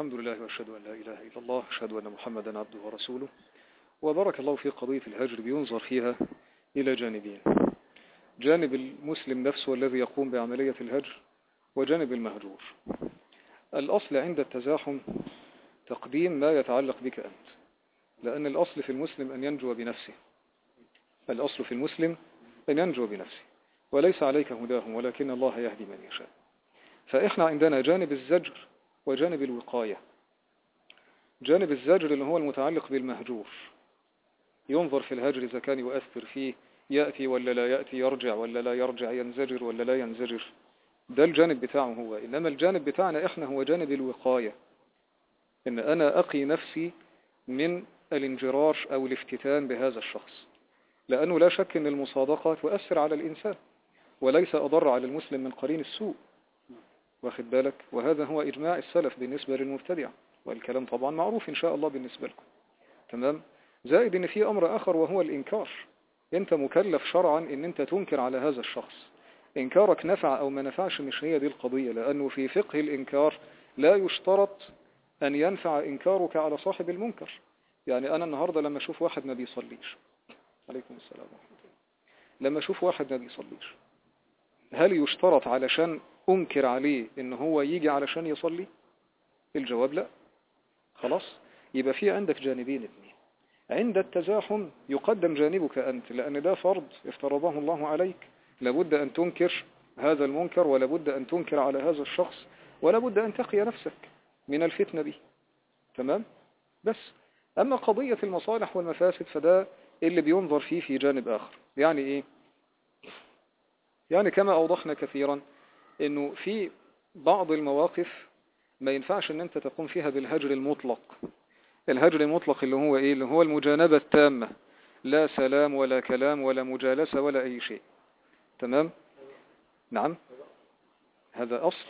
الحمد لله وأشهد أن لا إله إلا الله، أشهد أن محمدا عبده ورسوله. وبارك الله في قضية الهجر بينظر فيها إلى جانبين: جانب المسلم نفسه الذي يقوم بعملية الهجر، وجانب المهجور. الأصل عند التزاحم تقديم ما يتعلق بك أنت، لأن الأصل في المسلم أن ينجو بنفسه. الأصل في المسلم أن ينجو بنفسه، وليس عليك هداهم ولكن الله يهدي من يشاء. فإحنا عندنا جانب الزجر وجانب الوقاية. جانب الزجر اللي هو المتعلق بالمهجور، ينظر في الهجر إذا كان يؤثر فيه، يأتي ولا لا يأتي، يرجع ولا لا يرجع، ينزجر ولا لا ينزجر. ده الجانب بتاعه هو. إنما الجانب بتاعنا إحنا هو جانب الوقاية، إن أنا أقي نفسي من الانجرار أو الافتتان بهذا الشخص، لأنه لا شك أن المصادقة تؤثر على الإنسان، وليس أضر على المسلم من قرين السوء، واخد بالك؟ وهذا هو إجماع السلف بالنسبة للمبتدع، والكلام طبعا معروف إن شاء الله بالنسبة لكم. تمام؟ زائد إن في أمر آخر وهو الإنكار. أنت مكلف شرعا إن أنت تنكر على هذا الشخص. إنكارك نفع أو ما نفعش مش هي دي القضية، لأنه في فقه الإنكار لا يشترط أن ينفع إنكارك على صاحب المنكر. يعني أنا النهاردة لما أشوف واحد ما بيصليش، عليكم السلام ورحمة الله، لما أشوف واحد ما بيصليش، هل يشترط علشان أنكر عليه إن هو يجي علشان يصلي؟ الجواب لا. خلاص، يبقى في عندك جانبين اثنين. عند التزاحم يقدم جانبك أنت، لأن ده فرض افترضه الله عليك، لابد أن تنكر هذا المنكر، ولابد أن تنكر على هذا الشخص، ولابد أن تقي نفسك من الفتنة به. تمام؟ بس أما قضية المصالح والمفاسد فده اللي بينظر فيه في جانب آخر. يعني إيه؟ يعني كما أوضحنا كثيرا إنه في بعض المواقف ما ينفعش إن أنت تقوم فيها بالهجر المطلق. الهجر المطلق اللي هو إيه؟ اللي هو المجانبة التامة، لا سلام ولا كلام ولا مجالسة ولا أي شيء. تمام؟ نعم، هذا أصل.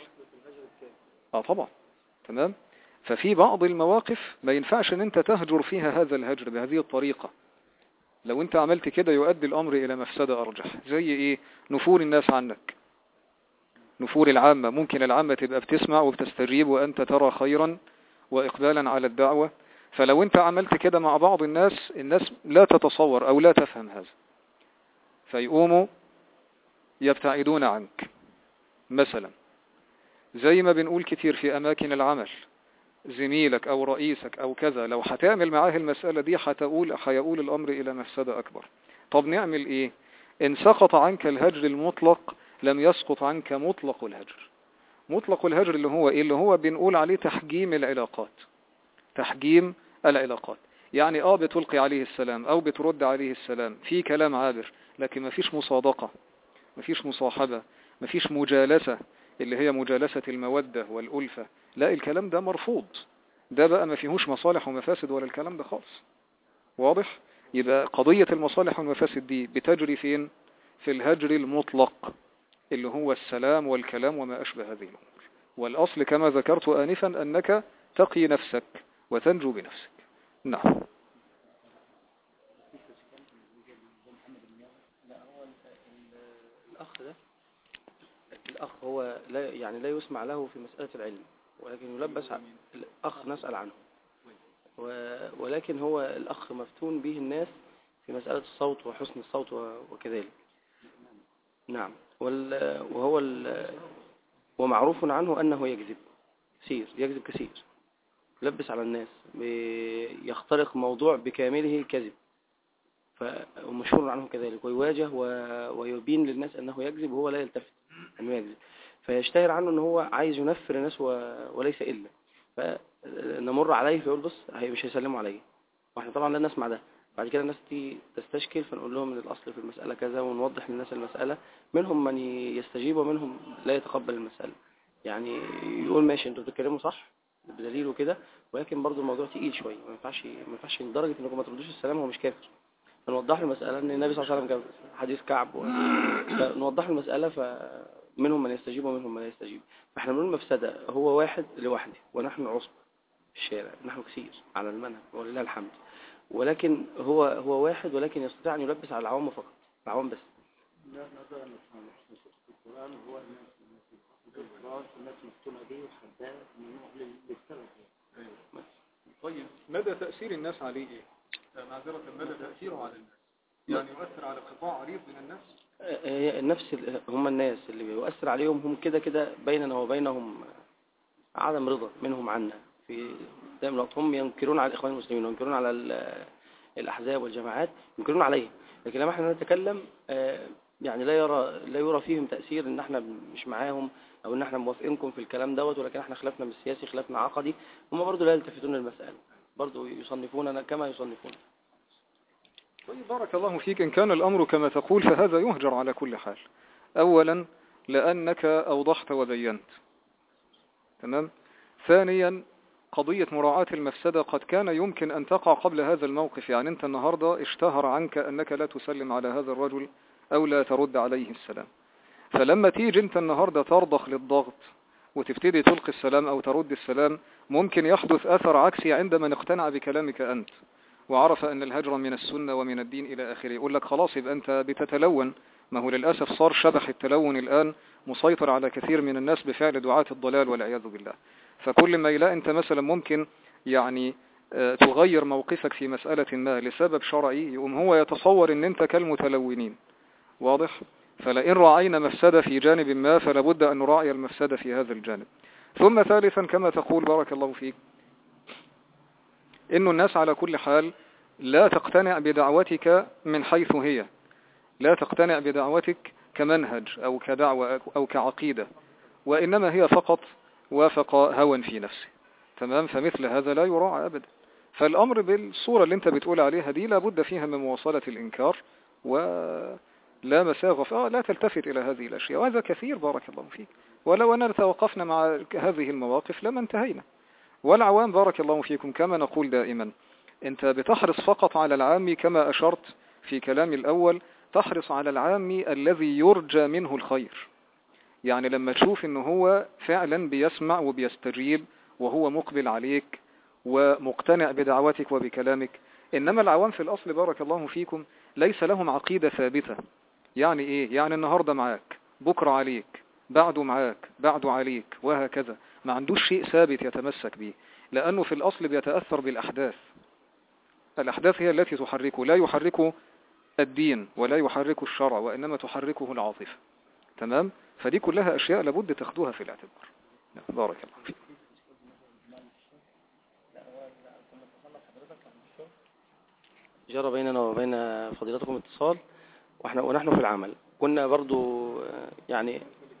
طبعا. تمام؟ ففي بعض المواقف ما ينفعش إن أنت تهجر فيها هذا الهجر بهذه الطريقة. لو أنت عملت كده يؤدي الأمر إلى مفسدة أرجح. زي إيه؟ نفور الناس عنك، نفور العامة. ممكن العامة تبقى بتسمع وبتستجيب وأنت ترى خيرا وإقبالا على الدعوة، فلو أنت عملت كده مع بعض الناس لا تتصور أو لا تفهم هذا، فيقوموا يبتعدون عنك. مثلا زي ما بنقول كتير في أماكن العمل، زميلك أو رئيسك أو كذا، لو هتعمل معاه المسألة دي هيقول الأمر إلى مفسدة أكبر. طب نعمل إيه؟ إن سقط عنك الهجر المطلق لم يسقط عنك مطلق الهجر. مطلق الهجر اللي هو إيه؟ اللي هو بنقول عليه تحجيم العلاقات. تحجيم العلاقات يعني بتلقي عليه السلام أو بترد عليه السلام في كلام عابر، لكن ما فيش مصادقة، ما فيش مصاحبة، ما فيش مجالسة اللي هي مجالسة المودة والألفة. لا، الكلام ده مرفوض. ده بقى ما فيهوش مصالح ومفاسد ولا الكلام ده خالص. واضح؟ يبقى قضية المصالح والمفاسد دي بتجري فين؟ في الهجر المطلق اللي هو السلام والكلام وما أشبه هذه الأمور. والأصل كما ذكرت آنفا أنك تقي نفسك وتنجو بنفسك. نعم. الأخ هو لا يسمع له في مسألة العلم، ولكن يلبس الأخ نسأل عنه، ولكن هو الأخ مفتون به الناس في مسألة الصوت وحسن الصوت وكذلك. نعم. ومعروف عنه أنه يكذب كثير، يلبس على الناس، يخترق موضوع بكامله كذب، فمشهور عنه كذلك، ويواجه ويبين للناس أنه يكذب وهو لا يلتفت أنه يكذب، فيشتهر عنه أنه هو عايز ينفر الناس وليس إلا، فنمر عليه فيقول بص مش هيسلموا عليه، واحنا طبعا لا نسمع ده. بعد كده الناس تستشكل، فنقول لهم ان الأصل في المسألة كذا، ونوضح للناس المسألة. منهم من يستجيب ومنهم لا يتقبل المسألة، يعني يقول ماشي انتوا بتتكلموا صح بدليل وكده، ولكن برضو الموضوع تقيل شوية، ما ينفعش لدرجة انكم ما تردوش السلام هو مش كافر. فنوضح له المسألة ان النبي صلى الله عليه وسلم كان حديث كعب فنوضح له المسألة، فمنهم من يستجيب ومنهم من لا يستجيب. فاحنا بنقول مفسدة هو واحد لوحده ونحن عصب في الشارع، نحن كثير على المنهج ولله الحمد، ولكن هو واحد، ولكن يستطيع أن يلبس على العوام فقط، العوام بس. القرآن هو الناس مفتونة به وحدها من نوع للسبب، طيب مدى تأثير الناس عليه ايه؟ معذرة، مدى تأثيره على الناس يعني يؤثر على قطاع عريض من الناس؟ نفس هم الناس اللي بيؤثر عليهم هم كده كده بيننا وبينهم عدم رضا منهم عنا في دائما الوقت. هم ينكرون على الإخوان المسلمين وينكرون على الأحزاب والجماعات، ينكرون عليه. لكن لما احنا نتكلم يعني لا يرى فيهم تأثير ان احنا مش معاهم او ان احنا موافقينكم في الكلام دوت، ولكن احنا خلافنا من السياسي، خلافنا عقدي. هم برضو لا يلتفتون للمسألة، برضو يصنفوننا كما يصنفون. طيب بارك الله فيك. إن كان الأمر كما تقول فهذا يهجر على كل حال. أولا لأنك أوضحت وبينت، تمام. ثانيا قضية مراعاة المفسدة قد كان يمكن أن تقع قبل هذا الموقف. يعني أنت النهاردة اشتهر عنك أنك لا تسلم على هذا الرجل أو لا ترد عليه السلام، فلما تيجي أنت النهاردة ترضخ للضغط وتبتدي تلقي السلام أو ترد السلام، ممكن يحدث أثر عكسي عند من اقتنع بكلامك أنت وعرف أن الهجر من السنة ومن الدين إلى آخره. يقول لك خلاص يبقى أنت بتتلون. ما هو للأسف صار شبح التلون الآن مسيطر على كثير من الناس بفعل دعاة الضلال والعياذ بالله. فكل ما يلاقي أنت مثلا ممكن يعني تغير موقفك في مسألة ما لسبب شرعي، يقوم هو يتصور أن أنت كالمتلونين. واضح؟ فلئن رأينا مفسدة في جانب ما فلا بد أن نراعي المفسدة في هذا الجانب. ثم ثالثا كما تقول بارك الله فيك، إن الناس على كل حال لا تقتنع بدعوتك من حيث هي، لا تقتنع بدعوتك كمنهج أو كدعوة أو كعقيدة، وإنما هي فقط وافق هوى في نفسه، تمام. فمثل هذا لا يراعى أبدا. فالأمر بالصورة اللي انت بتقول عليها دي لا بد فيها من مواصلة الإنكار ولا مساغة، لا تلتفت إلى هذه الأشياء، وهذا كثير بارك الله فيك. ولو أننا توقفنا مع هذه المواقف لما انتهينا. والعوام بارك الله فيكم كما نقول دائما، انت بتحرص فقط على العام كما أشرت في كلامي الأول، تحرص على العام الذي يرجى منه الخير. يعني لما تشوف انه هو فعلا بيسمع وبيستجيب وهو مقبل عليك ومقتنع بدعوتك وبكلامك. إنما العوام في الأصل بارك الله فيكم ليس لهم عقيدة ثابتة. يعني إيه؟ يعني النهاردة معاك، بكرة عليك، بعده معاك، بعده عليك، وهكذا. ما عندوش شيء ثابت يتمسك به، لأنه في الأصل بيتأثر بالأحداث. الأحداث هي التي تحركه، لا يحركه الدين ولا يحركه الشرع، وإنما تحركه العاطفة، تمام. فدي كلها أشياء لابد تاخدوها في الاعتبار. بارك الله فيك. جرى بيننا وبين فضيلتكم اتصال ونحن في العمل. كنا برضو يعني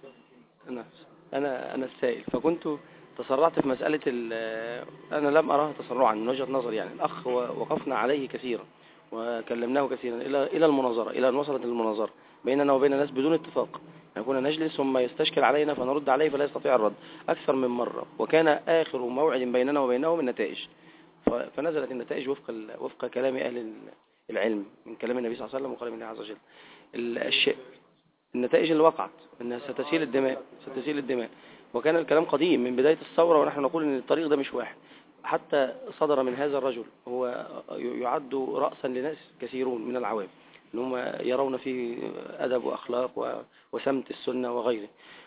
أنا السائل، فكنت تسرعت في مسألة أنا لم أراها تسرعا من وجهة نظر. يعني الأخ وقفنا عليه كثيرا وكلمناه كثيرا إلى المناظرة، إلى أن وصلت المناظرة بيننا وبين الناس بدون اتفاق. يعني كنا نجلس ثم يستشكل علينا فنرد عليه فلا يستطيع الرد أكثر من مرة، وكان آخر موعد بيننا وبينهم النتائج. فنزلت النتائج وفق كلام أهل العلم من كلام النبي صلى الله عليه وسلم وكلام الله عز وجل. النتائج اللي وقعت أنها ستسيل الدماء. وكان الكلام قديم من بداية الثورة، ونحن نقول أن الطريق ده مش واحد. حتى صدر من هذا الرجل، هو يعد رأسا لناس كثيرون من العوام أنهم يرون فيه أدب وأخلاق وسمت السنة وغيره.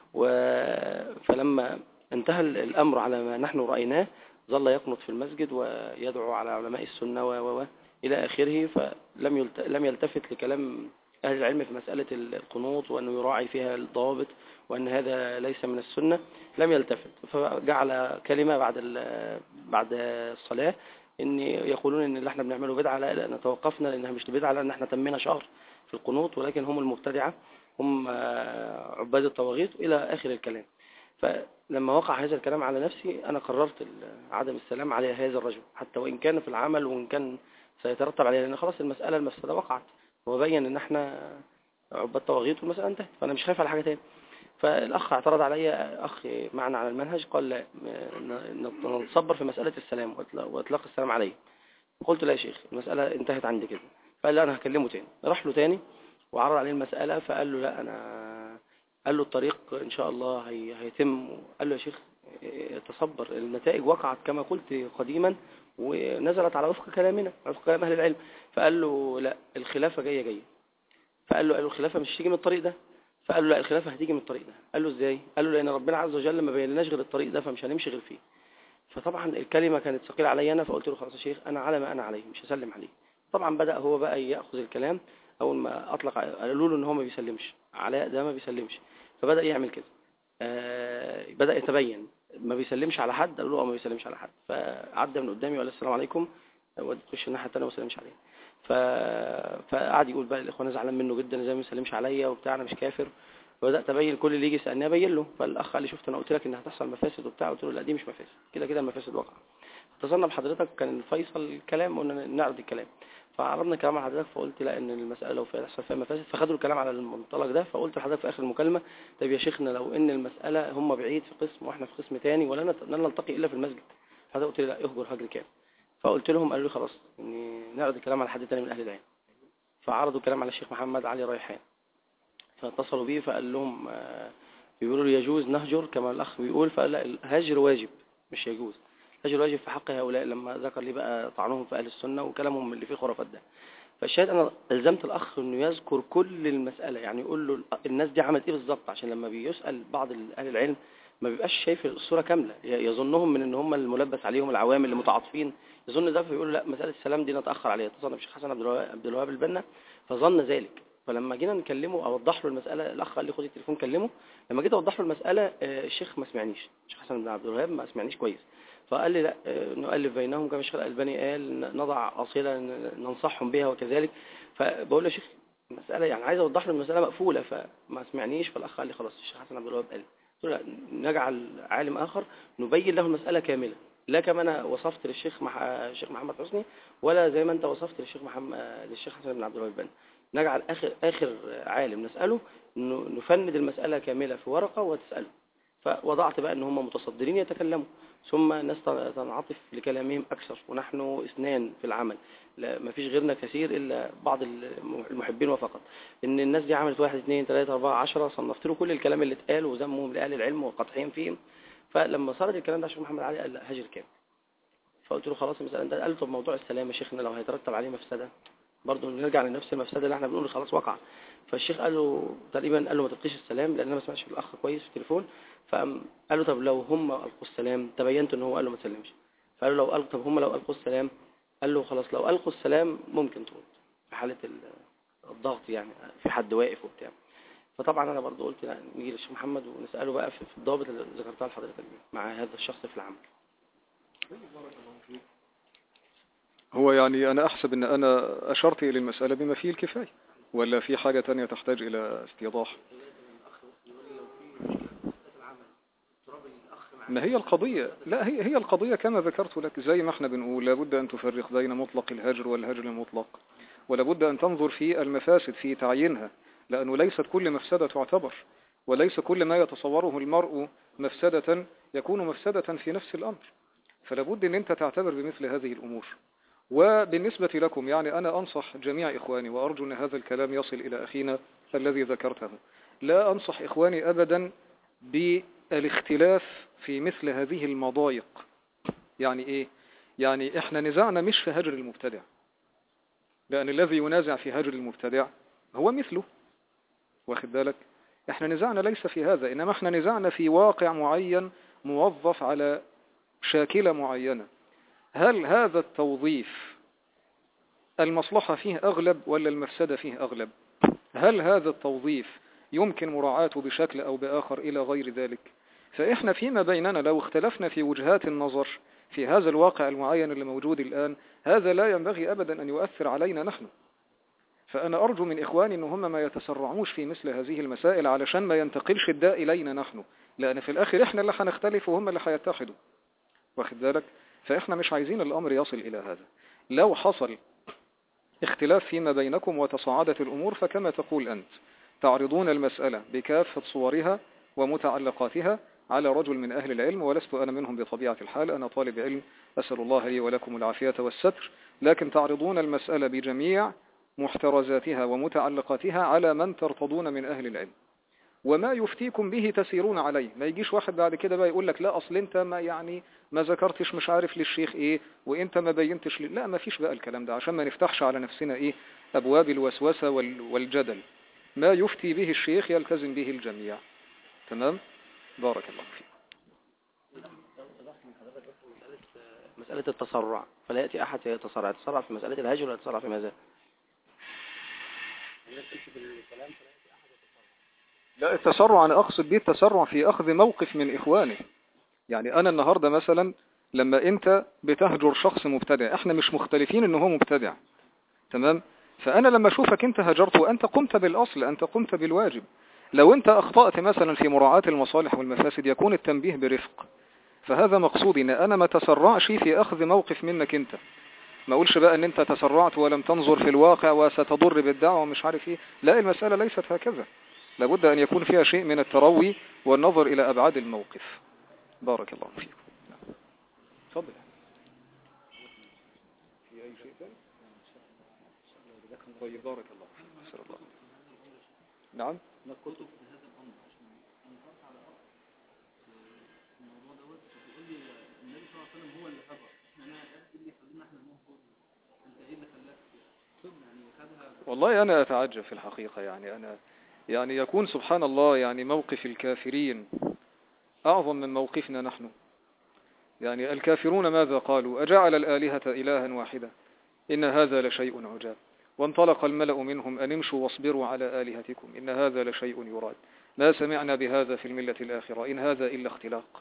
فلما انتهى الأمر على ما نحن رأيناه ظل يقنط في المسجد ويدعو على علماء السنة إلى آخره. فلم يلتفت لكلام أهل العلم في مسألة القنوط وأنه يراعي فيها الضوابط وأن هذا ليس من السنة. لم يلتفت، فجعل كلمة بعد الصلاة إن يقولون إن اللي احنا بنعمله بدعة. لا توقفنا لأنها مش بدعة، لأن احنا تمينا شهر في القنوط، ولكن هم المبتدعة، هم عباد الطواغيت إلى آخر الكلام. فلما وقع هذا الكلام على نفسي أنا قررت عدم السلام على هذا الرجل، حتى وإن كان في العمل وإن كان سيترتب عليه، لأن خلاص المفسدة وقعت وبين إن احنا عباد طواغيت والمسألة انتهت، فأنا مش خايف على حاجة تاني. فالأخ اعترض علي، أخ معنا على المنهج، قال لا نتصبر في مسألة السلام وإطلاق السلام عليه. قلت لا يا شيخ، المسألة انتهت عندي كده. فقال لا أنا هكلمه تاني. راح له تاني وعرض عليه المسألة، فقال له لا قال له الطريق إن شاء الله هيتم. قال له يا شيخ تصبر، النتائج وقعت كما قلت قديما ونزلت على وفق كلامنا، وفق كلام أهل العلم. فقال له لا، الخلافة جاية. فقال له الخلافة مش هتيجي من الطريق ده. فقال له لا، الخلافة هتيجي من الطريق ده. قال له ازاي؟ قال له لأن ربنا عز وجل ما بينناش غير الطريق ده، فمش هنمشي غير فيه. فطبعا الكلمة كانت ثقيلة علي أنا، فقلت له خلاص يا شيخ أنا على ما أنا عليه مش هسلم عليه. طبعا بدأ هو بقى يأخذ الكلام. أول ما أطلق قالوا له إن هو ما بيسلمش، علاء ده ما بيسلمش، فبدأ يعمل كده. بدأ يتبين ما بيسلمش على حد، قالوا له ما بيسلمش على حد، فعدى من قدامي وقال السلام عليكم، وخش الناحية التانية وما سلمش عليه. فقعد يقول بقى الإخوان زعلان منه جدا زي ما بيسلمش عليا وبتاع، أنا مش كافر. فبدأت أبين كل اللي يجي يسألني أبين له. فالأخ قال لي شفت أنا قلت لك إن هتحصل مفاسد وبتاع، قلت له لا دي مش مفاسد، كده كده المفاسد واقعة. اتصلنا بحضرتك كان فيصل الكلام قلنا نعرض الكلام، فعرضنا كلام على حضرتك، فقلت لا ان المسألة لو فيها تحصل فيها مفاسد، فخدوا الكلام على المنطلق ده. فقلت لحضرتك في آخر المكالمة طيب يا شيخنا لو ان المسألة هم بعيد في قسم واحنا في قسم تاني ولا نلتقي إلا في المسجد، حضرتك قلت لي لا اهجر هجر كام. فقلت لهم قالوا لي خلاص نعرض الكلام على حد تاني من أهل العلم. فعرضوا الكلام على الشيخ محمد علي ريحان، فاتصلوا بيه فقال لهم بيقولوا لي يجوز نهجر كما الأخ بيقول، فقال لا الهجر واجب مش يجوز، الهجر واجب في حق هؤلاء، لما ذكر لي بقى طعنهم في أهل السنة وكلامهم اللي فيه خرافات ده. فالشاهد أنا ألزمت الأخ إنه يذكر كل المسألة، يعني يقول له الناس دي عملت إيه بالظبط، عشان لما بيسأل بعض أهل العلم ما بيبقاش شايف الصورة كاملة، يظنهم من إن هم الملبس عليهم العوام اللي متعاطفين، يظن ده فيقول لا مسألة السلام دي نتأخر عليها. اتصلنا بالشيخ حسن عبد الوهاب البنا فظن ذلك. فلما جينا نكلمه اوضح له المساله، الاخ قال لي خد التليفون كلمه. لما جيت اوضح له المساله الشيخ ما سمعنيش، الشيخ حسن بن عبد الوهاب ما سمعنيش كويس، فقال لي لا نؤلف بينهم كما الشيخ الألباني قال نضع أصيلة ننصحهم بها وكذلك. فبقول له يا شيخ المسألة يعني عايز اوضح له المسألة مقفولة، فما سمعنيش. فالاخ قال لي خلاص الشيخ حسن عبد الوهاب قال لي، قلت له لا نجعل عالم اخر نبين له المسألة كاملة، لا كما انا وصفت للشيخ الشيخ محمد حسني ولا زي ما انت وصفت للشيخ حسن بن عبد الوهاب. نجعل آخر عالم نسأله نفند المسألة كاملة في ورقة وتسأله. فوضعت بقى ان هم متصدرين يتكلموا، ثم ناس تنعطف لكلامهم أكثر، ونحن اثنان في العمل لا ما فيش غيرنا كثير إلا بعض المحبين وفقط. ان الناس دي عملت 1 2 3 4 10، صنفت له كل الكلام اللي اتقال وذمهم لأهل العلم وقطعين فيهم. فلما صارت الكلام ده الشيخ محمد علي قال لا هاجر كام. فقلت له خلاص المسألة انت قال طب موضوع السلام يا شيخنا لو هيترتب عليه مفسدة برضه نرجع لنفس المفسدة اللي احنا بنقول خلاص وقع. فالشيخ قال له تقريبا قال له ما تلقيش السلام، لان انا ما سمعتش الاخ كويس في التليفون. فقال له طب لو هم القوا السلام، تبينت ان هو قال له ما تسلمش. فقال له طب هم لو القوا السلام، قال له خلاص لو القوا السلام ممكن ترد في حالة الضغط، يعني في حد واقف وبتاع. فطبعا انا برضه قلت لا نيجي للشيخ محمد ونساله بقى في الضابط اللي ذكرتها لحضرتك مع هذا الشخص في العمل. هو يعني أنا أحسب أن أنا أشرت إلى المسألة بما فيه الكفاية، ولا في حاجة تانية تحتاج إلى استيضاح؟ ما هي القضية، لا هي القضية كما ذكرت لك، زي ما احنا بنقول لابد أن تفرق بين مطلق الهجر والهجر المطلق، ولابد أن تنظر في المفاسد في تعيينها، لأنه ليست كل مفسدة تعتبر، وليس كل ما يتصوره المرء مفسدة يكون مفسدة في نفس الأمر، فلابد أن أنت تعتبر بمثل هذه الأمور. وبالنسبة لكم يعني أنا أنصح جميع إخواني، وأرجو أن هذا الكلام يصل إلى أخينا الذي ذكرته، لا أنصح إخواني أبدا بالاختلاف في مثل هذه المضايق. يعني إيه؟ يعني إحنا نزعنا مش في هجر المبتدع، لأن الذي ينازع في هجر المبتدع هو مثله، واخد بالك؟ إحنا نزعنا ليس في هذا، إنما إحنا نزعنا في واقع معين موظف على شاكلة معينة. هل هذا التوظيف المصلحة فيه أغلب ولا المفسدة فيه أغلب؟ هل هذا التوظيف يمكن مراعاته بشكل أو بآخر إلى غير ذلك؟ فإحنا فيما بيننا لو اختلفنا في وجهات النظر في هذا الواقع المعين اللي موجود الآن، هذا لا ينبغي أبدا أن يؤثر علينا نحن. فأنا أرجو من إخواني أن هم ما يتسرعوش في مثل هذه المسائل علشان ما ينتقلش الداء إلينا نحن، لأن في الآخر إحنا اللي هنختلف وهم اللي هيتحدوا، واخد بالك؟ فإحنا مش عايزين الأمر يصل إلى هذا. لو حصل اختلاف فيما بينكم وتصاعدت الأمور فكما تقول أنت تعرضون المسألة بكافة صورها ومتعلقاتها على رجل من أهل العلم، ولست أنا منهم بطبيعة الحال، أنا طالب علم أسأل الله لي ولكم العافية والستر، لكن تعرضون المسألة بجميع محترزاتها ومتعلقاتها على من ترتضون من أهل العلم، وما يفتيكم به تسيرون عليه. ما يجيش واحد بعد كده بقى يقول لك لا أصل أنت ما ذكرتش مش عارف للشيخ إيه وإنت ما بينتش لا ما فيش بقى الكلام ده، عشان ما نفتحش على نفسنا إيه أبواب الوسوسة والجدل. ما يفتي به الشيخ يلتزم به الجميع. تمام؟ بارك الله فيك. مسألة التسرع، فلا يأتي أحد يتسرع في مسألة الهجر ولا يتسرع في ماذا؟ لا، التسرع أنا أقصد به التسرع في أخذ موقف من إخوانه. يعني أنا النهاردة مثلا لما أنت بتهجر شخص مبتدع، إحنا مش مختلفين إنه هو مبتدع، تمام؟ فأنا لما أشوفك أنت هجرت وأنت قمت بالأصل، أنت قمت بالواجب. لو أنت أخطأت مثلا في مراعاة المصالح والمفاسد يكون التنبيه برفق. فهذا مقصودي، إن أنا ما تسرعش في أخذ موقف منك أنت. ما أقولش بقى أن أنت تسرعت ولم تنظر في الواقع وستضر بالدعوة ومش عارف إيه. لا، المسألة ليست هكذا. لابد أن يكون فيها شيء من التروي والنظر إلى أبعاد الموقف. بارك الله فيكم. تفضل. في أي شيء ثاني؟ طيب، بارك الله فيك. أسأل الله. نعم. ما قلت في هذا الأمر عشان أنصرت على أرض الموضوع دوت، فتقول لي النبي صلى الله عليه وسلم هو اللي هجر، احنا نقول لي خلينا احنا ننظر، انت ايه اللي خلاك يعني خدها؟ والله أنا أتعجب في الحقيقة. يعني يكون سبحان الله يعني موقف الكافرين أعظم من موقفنا نحن. يعني الكافرون ماذا قالوا؟ أجعل الآلهة إلها واحدة إن هذا لشيء عجاب. وانطلق الملأ منهم أن امشوا واصبروا على آلهتكم إن هذا لشيء يراد ما سمعنا بهذا في الملة الآخرة إن هذا إلا اختلاق.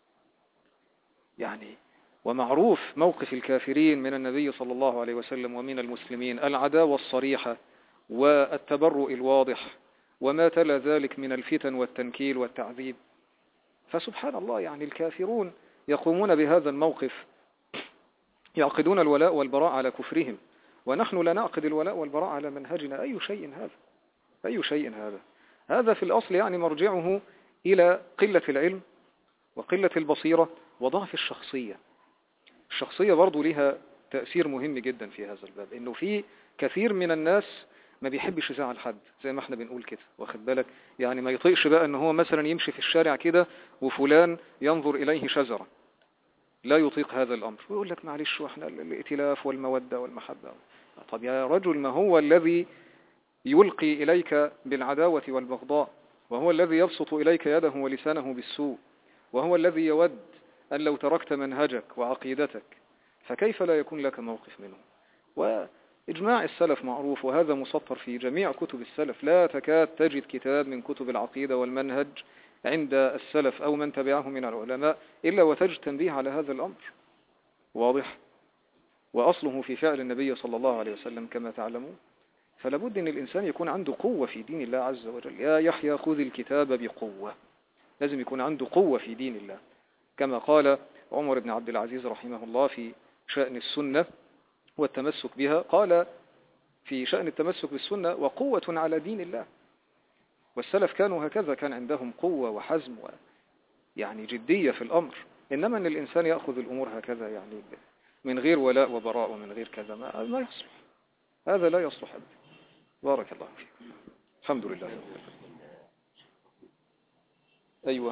يعني ومعروف موقف الكافرين من النبي صلى الله عليه وسلم ومن المسلمين العداوة الصريحة والتبرؤ الواضح وما تلا ذلك من الفتن والتنكيل والتعذيب. فسبحان الله يعني الكافرون يقومون بهذا الموقف، يعقدون الولاء والبراء على كفرهم، ونحن لا نعقد الولاء والبراء على منهجنا. أي شيء هذا؟ أي شيء هذا؟ هذا في الأصل يعني مرجعه إلى قلة العلم وقلة البصيرة وضعف الشخصية. الشخصية برضو لها تأثير مهم جدا في هذا الباب، إنه في كثير من الناس ما بيحبش يزعل حد زي ما احنا بنقول كده، واخد بالك؟ يعني ما يطيقش بقى ان هو مثلا يمشي في الشارع كده وفلان ينظر إليه شزرة، لا يطيق هذا الأمر ويقول لك معلش واحنا الائتلاف والمودة والمحبة. طب يا رجل، ما هو الذي يلقي إليك بالعداوة والبغضاء، وهو الذي يبسط إليك يده ولسانه بالسوء، وهو الذي يود أن لو تركت منهجك وعقيدتك، فكيف لا يكون لك موقف منه؟ وإجماع السلف معروف، وهذا مسطر في جميع كتب السلف. لا تكاد تجد كتاب من كتب العقيدة والمنهج عند السلف أو من تبعهم من العلماء إلا وتجد تنبيه على هذا الأمر واضح، وأصله في فعل النبي صلى الله عليه وسلم كما تعلمون. فلابد أن الإنسان يكون عنده قوة في دين الله عز وجل. يا يحيى خذ الكتاب بقوة. لازم يكون عنده قوة في دين الله، كما قال عمر بن عبد العزيز رحمه الله في شأن السنة والتمسك بها، قال في شأن التمسك بالسنة وقوة على دين الله. والسلف كانوا هكذا، كان عندهم قوة وحزم يعني جدية في الأمر. إنما أن الإنسان يأخذ الأمور هكذا يعني من غير ولاء وبراء ومن غير كذا ما يصلح. هذا لا يصلح أبدا. بارك الله فيك. الحمد لله. أيوة.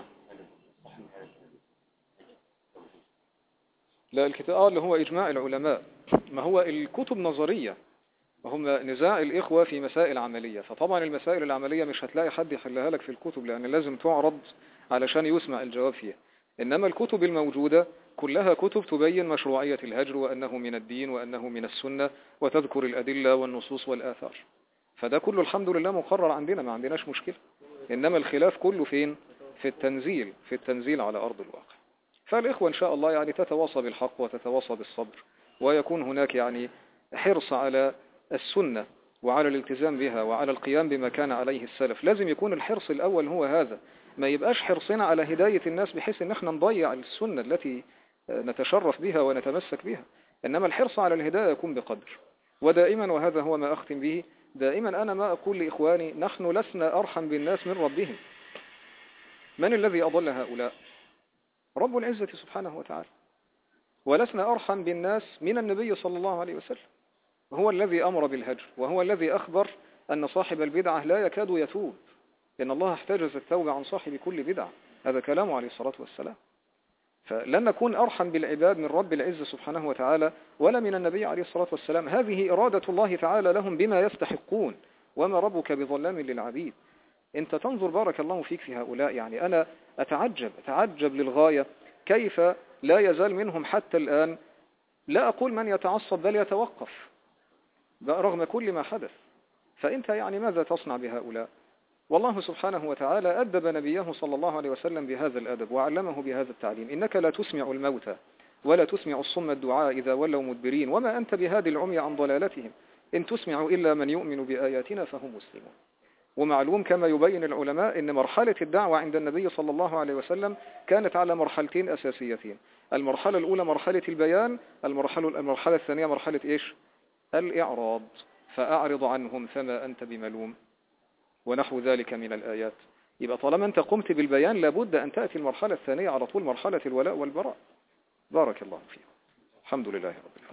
لا، الكتاب اللي هو إجماع العلماء. ما هو الكتب نظرية، وهم نزاع الإخوة في مسائل عملية. فطبعا المسائل العملية مش هتلاقي حد يحلها لك في الكتب، لأن لازم تعرض علشان يسمع الجواب فيها. إنما الكتب الموجودة كلها كتب تبين مشروعية الهجر وأنه من الدين وأنه من السنة، وتذكر الأدلة والنصوص والآثار. فده كله الحمد لله مقرر عندنا، ما عندناش مشكلة. إنما الخلاف كله فين؟ في التنزيل على أرض الواقع. فالإخوة إن شاء الله يعني تتواصى بالحق وتتواصى بالصبر، ويكون هناك يعني حرص على السنة وعلى الالتزام بها وعلى القيام بما كان عليه السلف. لازم يكون الحرص الأول هو هذا، ما يبقاش حرصنا على هداية الناس بحيث ان احنا نضيع السنة التي نتشرف بها ونتمسك بها. إنما الحرص على الهداية يكون بقدر. ودائما، وهذا هو ما أختم به، دائما أنا ما أقول لإخواني نحن لسنا أرحم بالناس من ربهم. من الذي أضل هؤلاء؟ رب العزة سبحانه وتعالى. ولسنا أرحم بالناس من النبي صلى الله عليه وسلم، هو الذي أمر بالهجر، وهو الذي أخبر أن صاحب البدعة لا يكاد يتوب، إن الله احتجز التوبة عن صاحب كل بدعة. هذا كلامه عليه الصلاة والسلام. فلن نكون أرحم بالعباد من رب العزة سبحانه وتعالى ولا من النبي عليه الصلاة والسلام. هذه إرادة الله تعالى لهم بما يستحقون، وما ربك بظلام للعبيد. أنت تنظر بارك الله فيك في هؤلاء، يعني أنا أتعجب للغاية كيف لا يزال منهم حتى الآن لا أقول من يتعصب بل يتوقف رغم كل ما حدث. فأنت يعني ماذا تصنع بهؤلاء؟ والله سبحانه وتعالى أدب نبيه صلى الله عليه وسلم بهذا الأدب وعلمه بهذا التعليم: إنك لا تسمع الموتى ولا تسمع الصم الدعاء إذا ولوا مدبرين وما أنت بهادي العمي عن ضلالتهم إن تسمع إلا من يؤمن بآياتنا فهم مسلمون. ومعلوم كما يبين العلماء أن مرحلة الدعوة عند النبي صلى الله عليه وسلم كانت على مرحلتين أساسيتين: المرحلة الأولى مرحلة البيان، المرحلة الثانية مرحلة إيش؟ الإعراض. فأعرض عنهم فما أنت بملوم ونحو ذلك من الآيات. يبقى طالما أنت قمت بالبيان لابد أن تأتي المرحلة الثانية على طول، مرحلة الولاء والبراء. بارك الله فيك. الحمد لله رب العالمين.